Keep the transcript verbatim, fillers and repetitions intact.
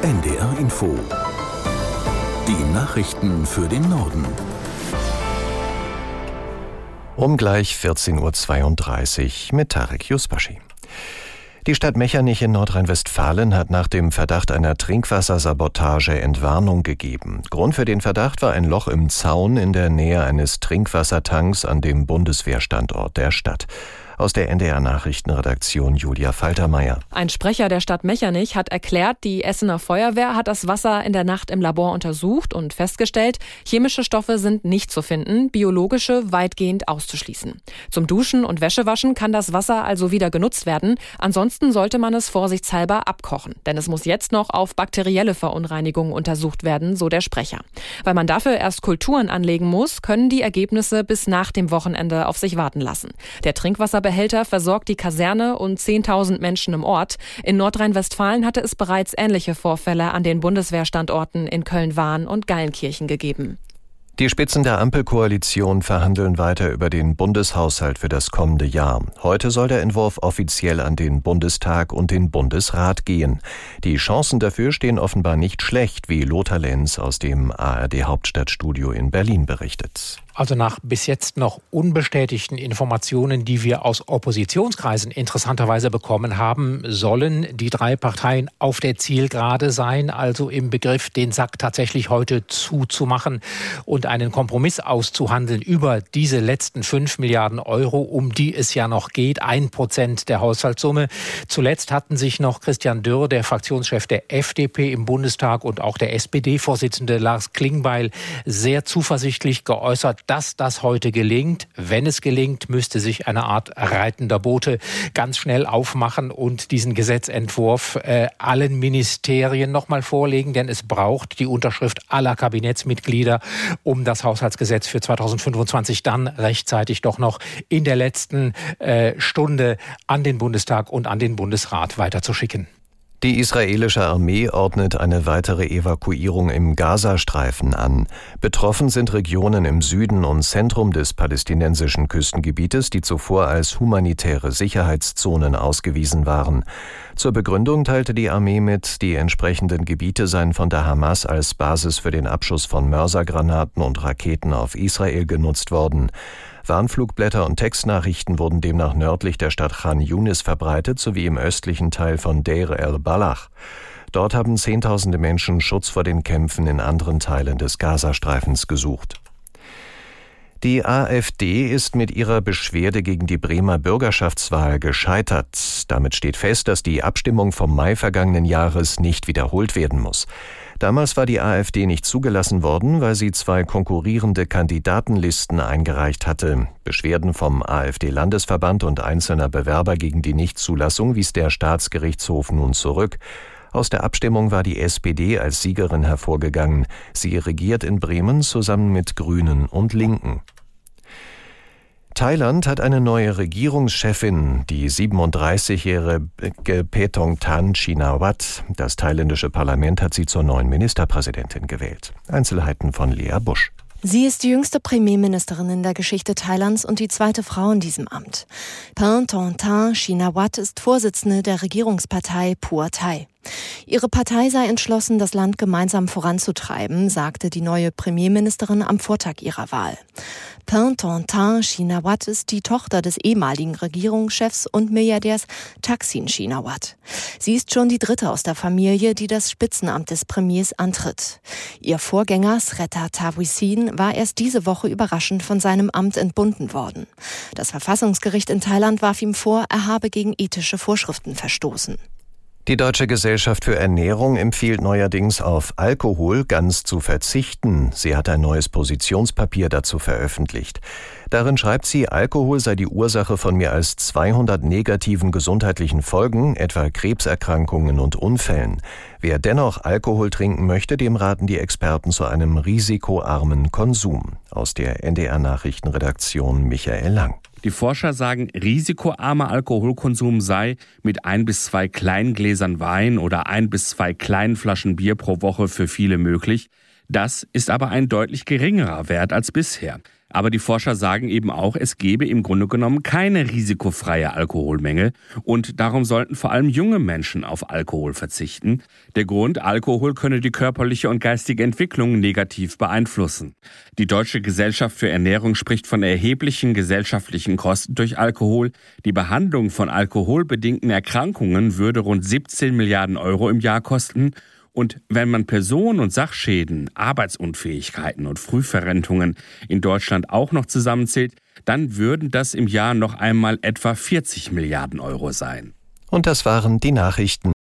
N D R Info. Die Nachrichten für den Norden. Um gleich vierzehn Uhr zweiunddreißig mit Tarek Yusbashi. Die Stadt Mechernich in Nordrhein-Westfalen hat nach dem Verdacht einer Trinkwassersabotage Entwarnung gegeben. Grund für den Verdacht war ein Loch im Zaun in der Nähe eines Trinkwassertanks an dem Bundeswehrstandort der Stadt. Aus der N D R-Nachrichtenredaktion Julia Faltermeier. Ein Sprecher der Stadt Mechernich hat erklärt, die Essener Feuerwehr hat das Wasser in der Nacht im Labor untersucht und festgestellt, chemische Stoffe sind nicht zu finden, biologische weitgehend auszuschließen. Zum Duschen und Wäschewaschen kann das Wasser also wieder genutzt werden. Ansonsten sollte man es vorsichtshalber abkochen, denn es muss jetzt noch auf bakterielle Verunreinigungen untersucht werden, so der Sprecher. Weil man dafür erst Kulturen anlegen muss, können die Ergebnisse bis nach dem Wochenende auf sich warten lassen. Der Trinkwasser Behälter versorgt die Kaserne und zehntausend Menschen im Ort. In Nordrhein-Westfalen hatte es bereits ähnliche Vorfälle an den Bundeswehrstandorten in Köln-Wahn und Geilenkirchen gegeben. Die Spitzen der Ampelkoalition verhandeln weiter über den Bundeshaushalt für das kommende Jahr. Heute soll der Entwurf offiziell an den Bundestag und den Bundesrat gehen. Die Chancen dafür stehen offenbar nicht schlecht, wie Lothar Lenz aus dem A R D-Hauptstadtstudio in Berlin berichtet. Also nach bis jetzt noch unbestätigten Informationen, die wir aus Oppositionskreisen interessanterweise bekommen haben, sollen die drei Parteien auf der Zielgerade sein, also im Begriff, den Sack tatsächlich heute zuzumachen und einen Kompromiss auszuhandeln über diese letzten fünf Milliarden Euro, um die es ja noch geht, ein Prozent der Haushaltssumme. Zuletzt hatten sich noch Christian Dürr, der Fraktionschef der F D P im Bundestag, und auch der S P D-Vorsitzende Lars Klingbeil sehr zuversichtlich geäußert, dass das heute gelingt. Wenn es gelingt, müsste sich eine Art reitender Bote ganz schnell aufmachen und diesen Gesetzentwurf äh, allen Ministerien nochmal vorlegen, denn es braucht die Unterschrift aller Kabinettsmitglieder, um das Haushaltsgesetz für zweitausendfünfundzwanzig dann rechtzeitig doch noch in der letzten äh, Stunde an den Bundestag und an den Bundesrat weiterzuschicken. Die israelische Armee ordnet eine weitere Evakuierung im Gazastreifen an. Betroffen sind Regionen im Süden und Zentrum des palästinensischen Küstengebietes, die zuvor als humanitäre Sicherheitszonen ausgewiesen waren. Zur Begründung teilte die Armee mit, die entsprechenden Gebiete seien von der Hamas als Basis für den Abschuss von Mörsergranaten und Raketen auf Israel genutzt worden. Warnflugblätter und Textnachrichten wurden demnach nördlich der Stadt Khan Yunis verbreitet, sowie im östlichen Teil von Deir el-Balach. Dort haben Zehntausende Menschen Schutz vor den Kämpfen in anderen Teilen des Gazastreifens gesucht. Die AfD ist mit ihrer Beschwerde gegen die Bremer Bürgerschaftswahl gescheitert. Damit steht fest, dass die Abstimmung vom Mai vergangenen Jahres nicht wiederholt werden muss. Damals war die AfD nicht zugelassen worden, weil sie zwei konkurrierende Kandidatenlisten eingereicht hatte. Beschwerden vom AfD-Landesverband und einzelner Bewerber gegen die Nichtzulassung wies der Staatsgerichtshof nun zurück. Aus der Abstimmung war die S P D als Siegerin hervorgegangen. Sie regiert in Bremen zusammen mit Grünen und Linken. Thailand hat eine neue Regierungschefin, die siebenunddreißigjährige Paetongtarn Shinawatra. Das thailändische Parlament hat sie zur neuen Ministerpräsidentin gewählt. Einzelheiten von Lea Busch. Sie ist die jüngste Premierministerin in der Geschichte Thailands und die zweite Frau in diesem Amt. Paetongtarn Shinawatra ist Vorsitzende der Regierungspartei Pheu Thai. Ihre Partei sei entschlossen, das Land gemeinsam voranzutreiben, sagte die neue Premierministerin am Vortag ihrer Wahl. Paetongtarn Shinawatra ist die Tochter des ehemaligen Regierungschefs und Milliardärs Thaksin Shinawatra. Sie ist schon die dritte aus der Familie, die das Spitzenamt des Premiers antritt. Ihr Vorgänger Srettha Thavisin war erst diese Woche überraschend von seinem Amt entbunden worden. Das Verfassungsgericht in Thailand warf ihm vor, er habe gegen ethische Vorschriften verstoßen. Die Deutsche Gesellschaft für Ernährung empfiehlt neuerdings auf Alkohol ganz zu verzichten. Sie hat ein neues Positionspapier dazu veröffentlicht. Darin schreibt sie, Alkohol sei die Ursache von mehr als zweihundert negativen gesundheitlichen Folgen, etwa Krebserkrankungen und Unfällen. Wer dennoch Alkohol trinken möchte, dem raten die Experten zu einem risikoarmen Konsum. Aus der N D R-Nachrichtenredaktion Michael Lang. Die Forscher sagen, risikoarmer Alkoholkonsum sei mit ein bis zwei kleinen Gläsern Wein oder ein bis zwei kleinen Flaschen Bier pro Woche für viele möglich. Das ist aber ein deutlich geringerer Wert als bisher. Aber die Forscher sagen eben auch, es gebe im Grunde genommen keine risikofreie Alkoholmenge und darum sollten vor allem junge Menschen auf Alkohol verzichten. Der Grund, Alkohol könne die körperliche und geistige Entwicklung negativ beeinflussen. Die Deutsche Gesellschaft für Ernährung spricht von erheblichen gesellschaftlichen Kosten durch Alkohol. Die Behandlung von alkoholbedingten Erkrankungen würde rund siebzehn Milliarden Euro im Jahr kosten. Und wenn man Personen- und Sachschäden, Arbeitsunfähigkeiten und Frühverrentungen in Deutschland auch noch zusammenzählt, dann würden das im Jahr noch einmal etwa vierzig Milliarden Euro sein. Und das waren die Nachrichten.